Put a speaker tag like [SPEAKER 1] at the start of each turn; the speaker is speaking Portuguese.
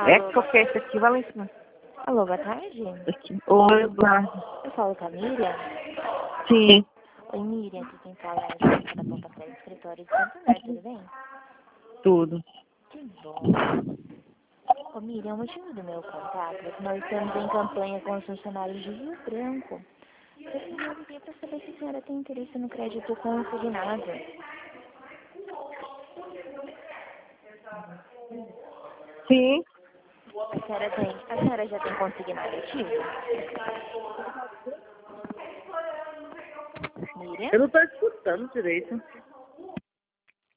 [SPEAKER 1] É que eu quero esse aqui, Valentina.
[SPEAKER 2] Alô, boa tarde.
[SPEAKER 1] Aqui. Oi, Eduardo.
[SPEAKER 2] Eu falo com a Miriam.
[SPEAKER 1] Sim.
[SPEAKER 2] Oi, Miriam, aqui quem fala é a Jéssica da Pontapé do Escritório de Santo André, tudo bem?
[SPEAKER 1] Tudo.
[SPEAKER 2] Que bom. Ô, Miriam, o motivo do meu contato é que nós estamos em campanha com os funcionários de Rio Branco. Eu queria para saber se a senhora tem interesse no crédito consignado.
[SPEAKER 1] Sim.
[SPEAKER 2] A senhora já tem consignado ativo? Miriam?
[SPEAKER 1] Eu não estou escutando direito.